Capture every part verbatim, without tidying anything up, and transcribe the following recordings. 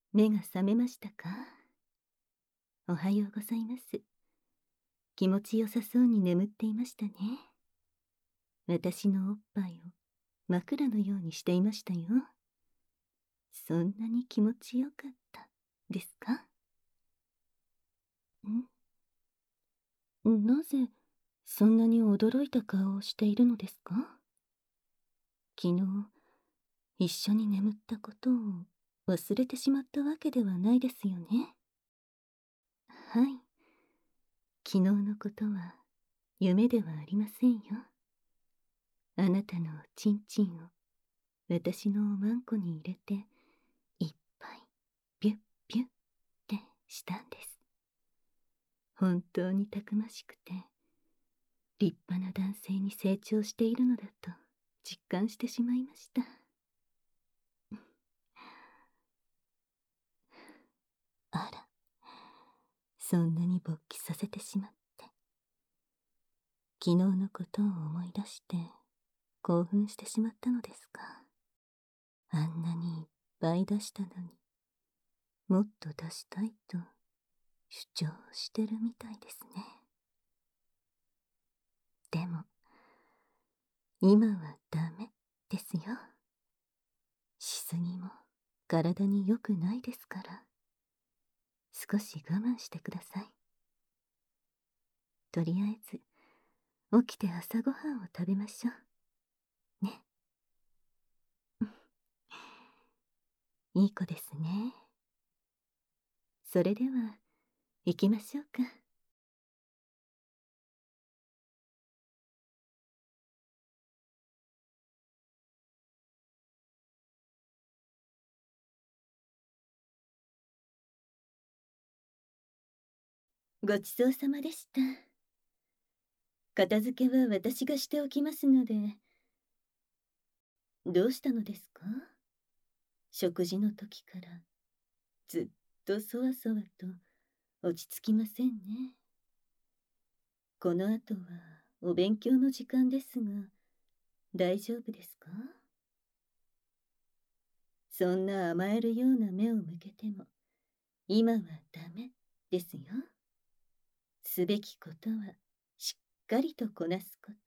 目が覚めましたか？おはようございます。気持ちよさそうに眠っていましたね。私のおっぱいを枕のようにしていましたよ。そんなに気持ちよかったですか？んなぜそんなに驚いた顔をしているのですか？昨日一緒に眠ったことを忘れてしまったわけではないですよね。はい、昨日のことは夢ではありませんよ。あなたのおちんちんを私のおまんこに入れていっぱいビュッビュッってしたんです。本当にたくましくて立派な男性に成長しているのだと実感してしまいました。あら、そんなに勃起させてしまって、昨日のことを思い出して興奮してしまったのですか？あんなにいっぱい出したのにもっと出したいと主張してるみたいですね。でも今はダメですよ。しすぎも体に良くないですから、少し我慢してください。とりあえず起きて朝ごはんを食べましょうね。いい子ですね。それでは行きましょうか。ごちそうさまでした。片付けは私がしておきますので。どうしたのですか？食事の時からずっとそわそわと落ち着きませんね。この後はお勉強の時間ですが、大丈夫ですか？そんな甘えるような目を向けても今はダメですよ。すべきことはしっかりとこなすこと。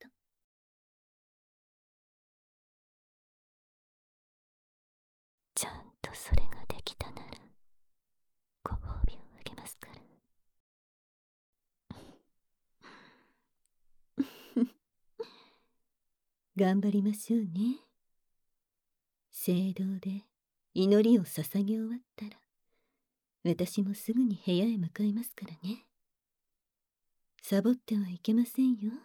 ちゃんとそれができたならご褒美をあげますから。頑張りましょうね。聖堂で祈りを捧げ終わったら私もすぐに部屋へ向かいますからね。サボってはいけませんよ。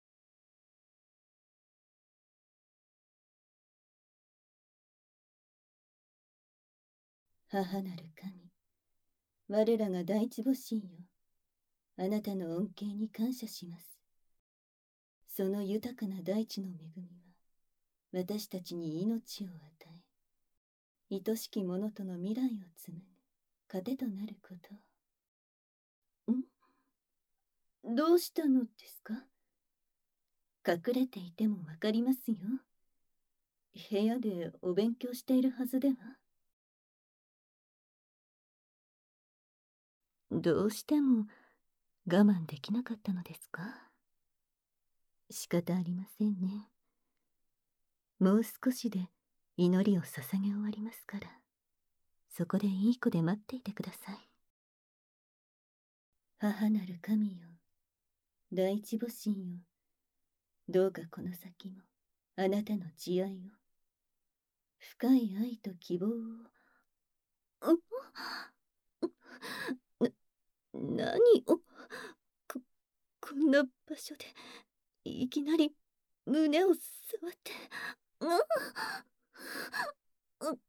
母なる神、我らが第一母神よ、あなたの恩恵に感謝します。その豊かな大地の恵みは私たちに命を与え、愛しき者との未来を紡ぐ糧となること。ん？どうしたのですか？隠れていてもわかりますよ。部屋でお勉強しているはずでは。どうしても我慢できなかったのですか？仕方ありませんね。もう少しで祈りを捧げ終わりますから、そこでいい子で待っていてください。母なる神よ、第一母神よ、どうかこの先もあなたの慈愛を、深い愛と希望を。な、何を、こ、こんな場所でいきなり胸を触って、うっ、うっ、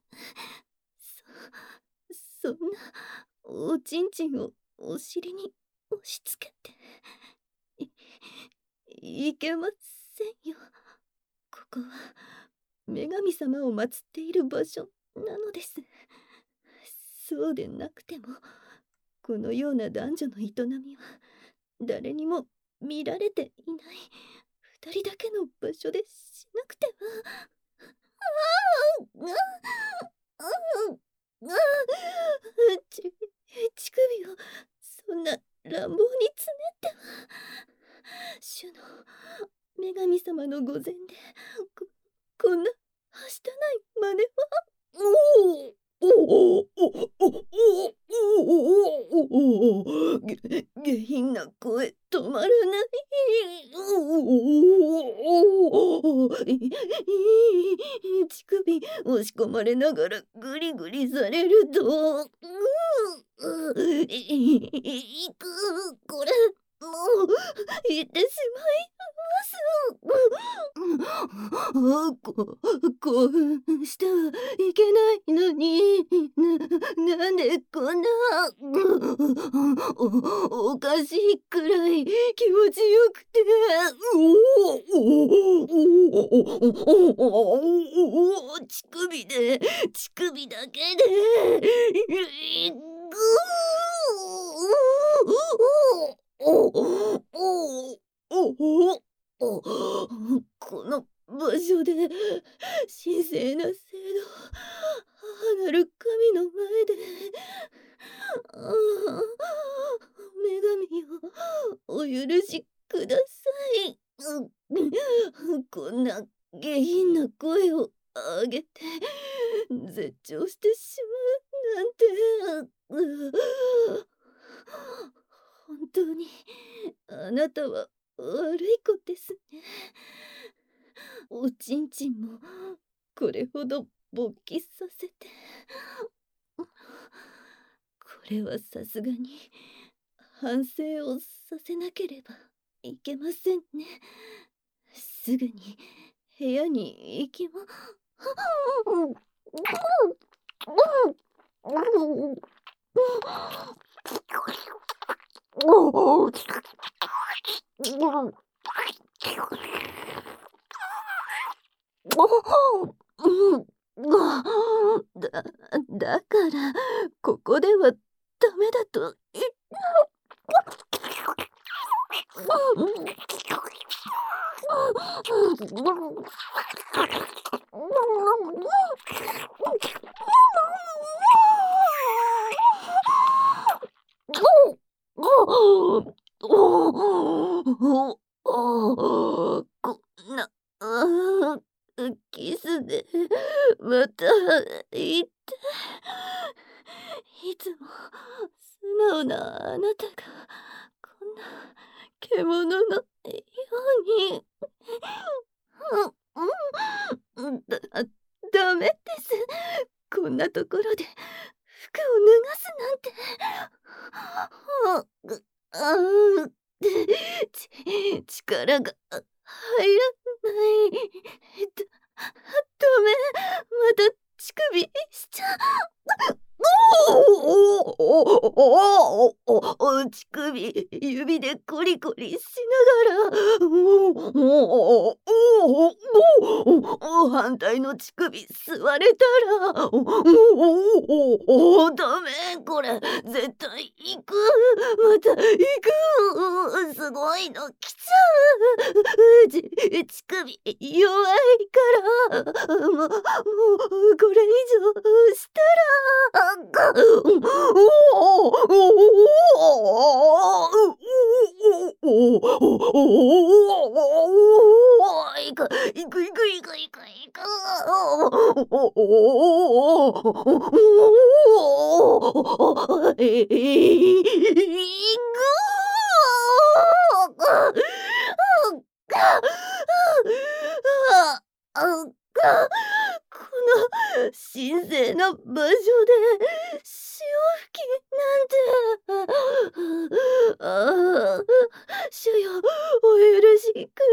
そ、そんなおちんちんをお尻に押し付けて、い、いけませんよ。ここは女神様を祀っている場所なのです。そうでなくてもこのような男女の営みは誰にも見られていない二人だけの場所でしなくては。ああ、ああ、ああ、 の御前でここんなはしたない真似は。おおおおおおおおおげ下品な声止まらない。おおおお乳首押し込まれながらグリグリされると、うういくこれもう行ってしまいます。こ興奮してはいけないのに、な、なんでこんなお、おかしいくらい気持ちよくて、乳首で乳首だけでぐおおおこの場所で神聖な聖堂母なる神の前で、ああ女神よお許しください。こんな下品な声を上げて絶頂してしまうなんて。本当にあなたは悪い子ですね。おちんちんもこれほど勃起させて、これはさすがに反省をさせなければいけませんね。すぐに部屋に行きま。だ、だからここではダメだと言っこんなキスでまた言って、いつも素直なあなたがこんな獣のようにだ、ダメです。こんなところで服を脱がすなんて。ああち力が入らない。だ、ダメ、また乳首しちゃう。乳首指でコリコリしながら、反対の乳首吸われたら、ダメ、これ絶対行く、また行く、すごいの来ちゃう。ち乳首弱いから、もうもうこれ以上したら、いくいくいくいくいくいく。えいくこの神聖な場所で潮吹きなんて。ああ、主よお許しく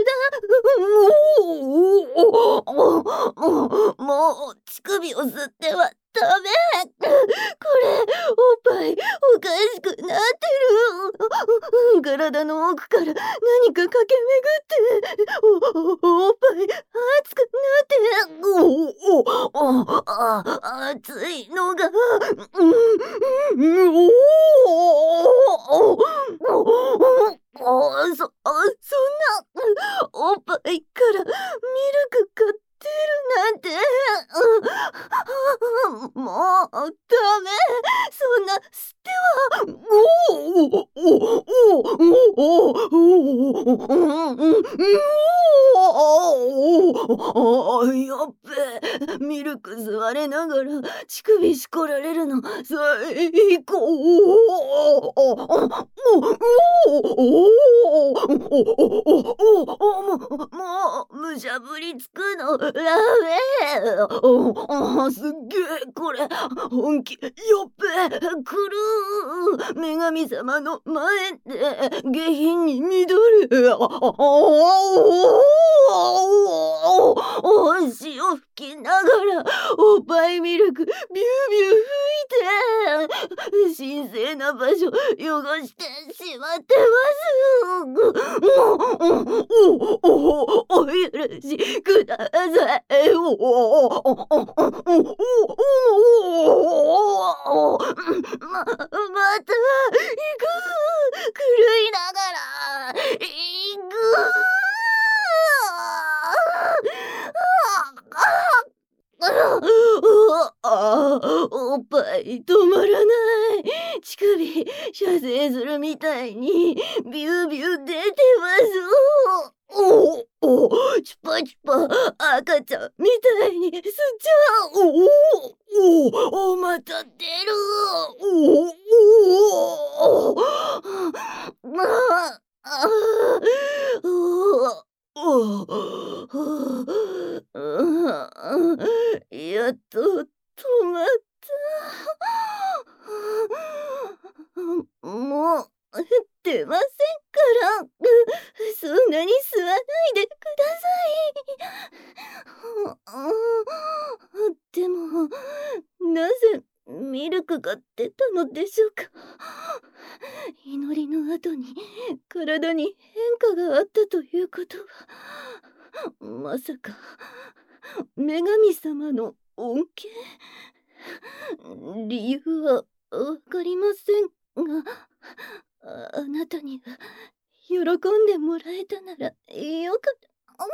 だ。もう乳首を吸ってはダメ。これおっぱいおかしくなってる。体の奥から何か駆け巡ってお、おっぱい熱くなって、おおあ熱いのが、おそそんなおっぱいからミルクが出るなんて。もうダメ、そんな捨ては。 っべ、ミルク吸われながら乳首しこられるの最高。おおおおもうむしゃぶりつくのやべえ。おすっげえこれ本気。よっべ、来る。女神様の前で下品に乱る。お潮吹きながらおっぱいミルクビュービュー吹いて神聖な場所汚してしまってます。おおお許しください。おおおおおおままた行く。狂いながら行く。おっぱい止まらない。乳首射精するみたいにビュービュー出てます。おおチュパチュパ赤ちゃんみたいに吸っちゃう。おおおまた出る。おおまああおやっと止まった。もう出ませんから。そんなに吸わないでください。でもなぜミルクが出たのでしょうか。祈りの後に体に変化があったということは、まさか女神様の恩恵。理由はわかりませんが、ああなたには喜んでもらえたならよかった。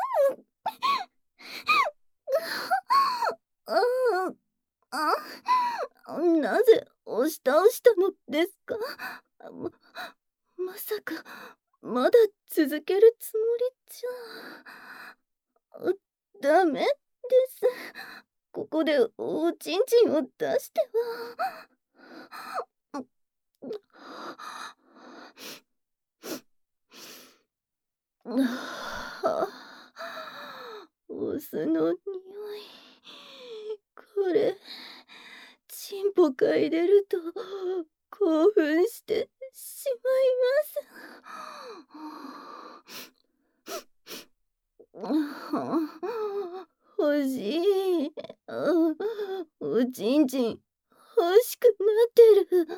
ああなぜ押し倒したのですか。ま、まさかまだ続けるつもりじゃ。ダメです。ここでおちんちんを出しては。お酢の匂い。これチンポ嗅いでると興奮してしまいます。欲しい。おちんちん欲しくなってる。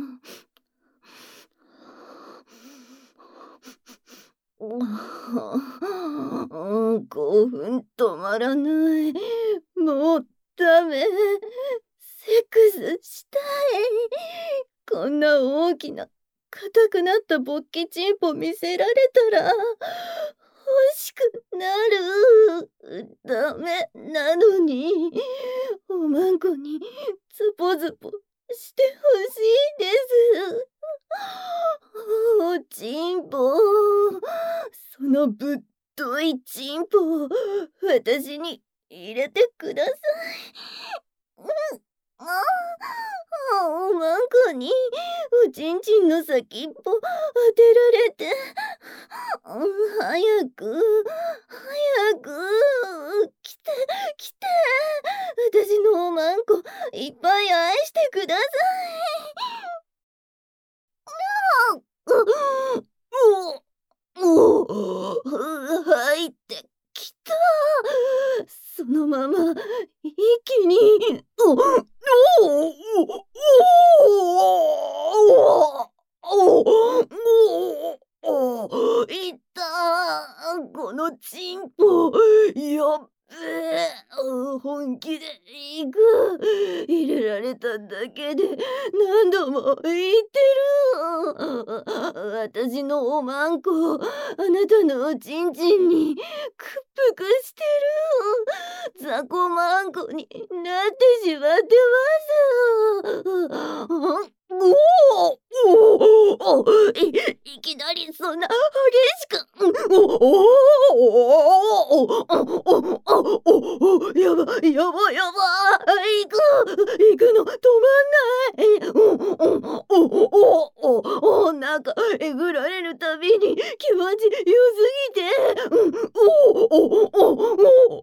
興奮止まらない。もうダメ。セックスしたい。こんな大きな硬くなった勃起チンポ見せられたら欲しくなる。ダメなのにおまんこにズポズポしてほしいです。おちんぽ、そのぶっといちんぽを私に入れてください。うんあおまんこにおちんちんの先っぽ当てられて、早く早く来て来て、私のおまんこいっぱい愛してください。おお入ってきた。そのまま一気におおおおいったこのチンポやっべえ。本気でいく。入れられただけで何度も言ってる。私のおまんこあなたのおちんちんにくっぷくしてる。雑魚まんこになってしまってます。おおおいいきなりそんな激しくおおおおおおおやばやばやば行く行くの止まんない。うんうんおおおおおなんかえぐられるたびに気持ちよすぎて、うんおおおおお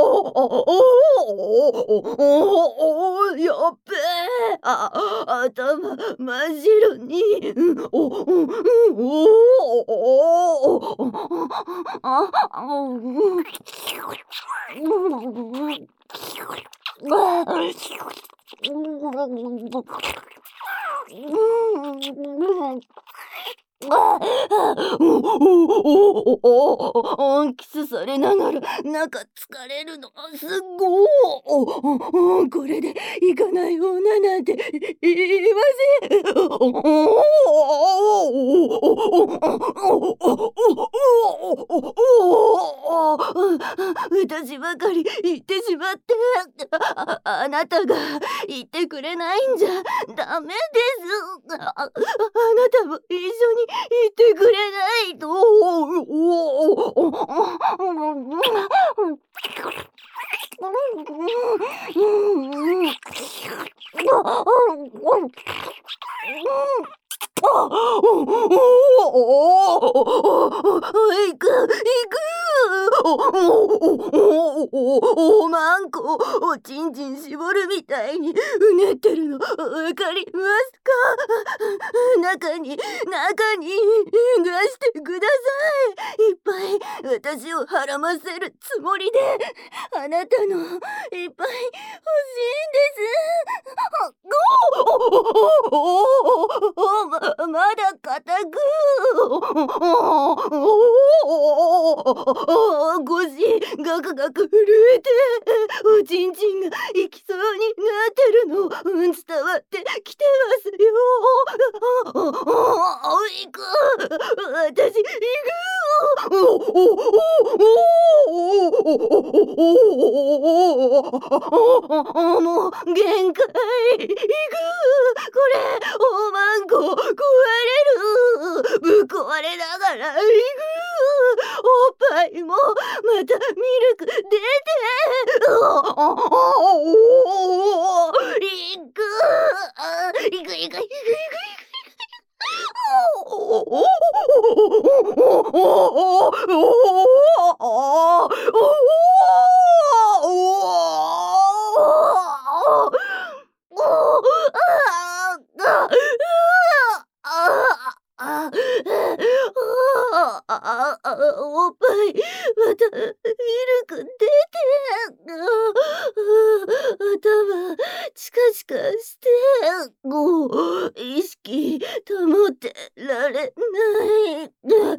おおやっべえ。あ頭真っ白に、うんおうんうんおおああうん。ああ、おおおおおキスされながら、なんか疲れるの、すっごおおおこれで行かない女なんていいません。おお私ばかり言ってしまって、ああなたが言ってくれないんじゃダメです。ああなたも一緒に言ってくれないと。あ、おおおお行く行くおおおおまんこおちんちん絞るみたいにうねってるのわかりますか？中に中に出してください。いっぱい私をはませるつもりであなたのいっぱい欲しいんです。おおままだ固く腰ガクガク震えておちんちんが行きそうになってるの伝わってきてますよ。行く私行くもう限界行くこれおまんこ壊れるぶっ壊れながら行くおっぱいもまたミルク出て行く行く行く行く行くおっぱいまたミルク出て頭チカチカしてもう意識保ってられない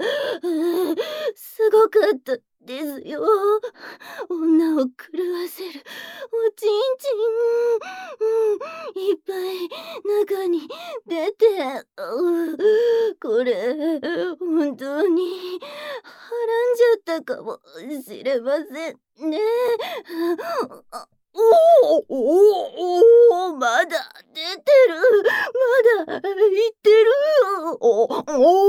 すごかったですよ。女を狂わせるおちんちん、いっぱい中に出てこれ本当にはらんじゃったかもしれませんね。おおおおまだ出てるまだ言ってるおお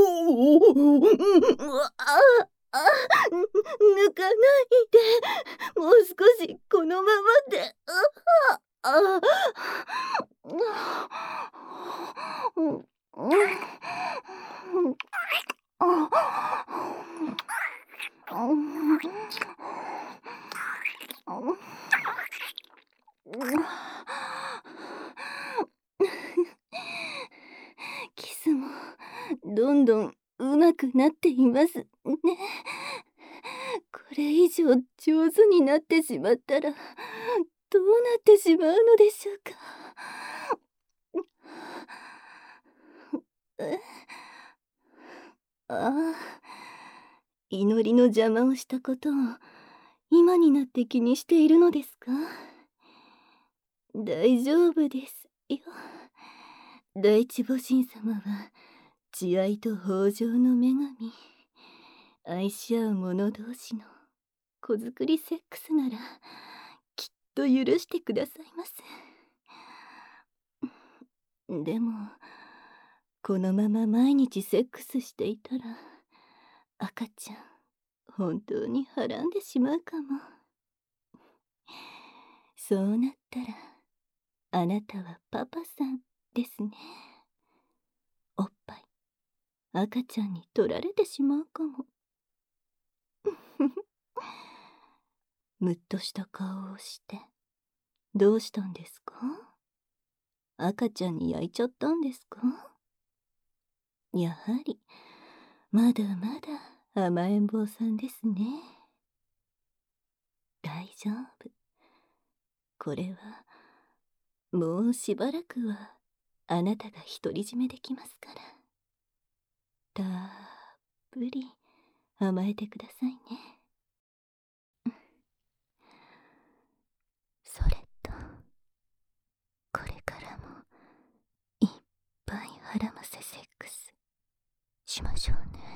ああ抜かないでもう少しこのままでああキスもどんどん上手くなっていますね。これ以上上手になってしまったらどうなってしまうのでしょうか。ああ、祈りの邪魔をしたことを今になって気にしているのですか？大丈夫ですよ。第一母神様は慈愛と豊穣の女神。愛し合う者同士の子作りセックスならきっと許してくださいます。でもこのまま毎日セックスしていたら赤ちゃん本当にはらんでしまうかも。 そうなったら、あなたはパパさんですね。おっぱい、赤ちゃんに取られてしまうかも。むっとした顔をして、どうしたんですか？赤ちゃんに焼いちゃったんですか？やはり、まだまだ甘えん坊さんですね。大丈夫。これは、もうしばらくは、あなたが独り占めできますから。たっぷり甘えてくださいね。それと、これからもいっぱい腹ませセックスしましょうね。